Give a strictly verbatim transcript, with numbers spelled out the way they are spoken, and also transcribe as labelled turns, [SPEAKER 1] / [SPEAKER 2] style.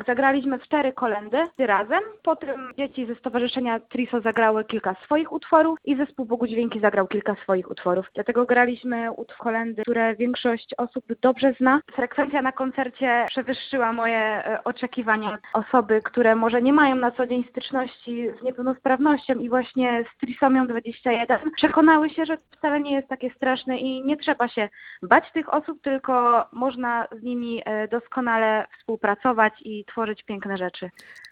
[SPEAKER 1] zagraliśmy cztery kolędy razem, potem dzieci ze Stowarzyszenia Triso zagrały kilka swoich utworów i zespół Bogudźwięki zagrał kilka swoich utworów. Dlatego graliśmy utwory kolędy, które większość osób dobrze zna. Frekwencja na koncercie przewyższyła moje e, oczekiwania. Osoby, które może nie mają na co dzień styczności z niepełnosprawnością i właśnie z trisomią dwadzieścia jeden przekonały się, że wcale nie jest takie straszne i nie trzeba się bać tych osób, tylko można z nimi e, doskonale współpracować i tworzyć piękne rzeczy.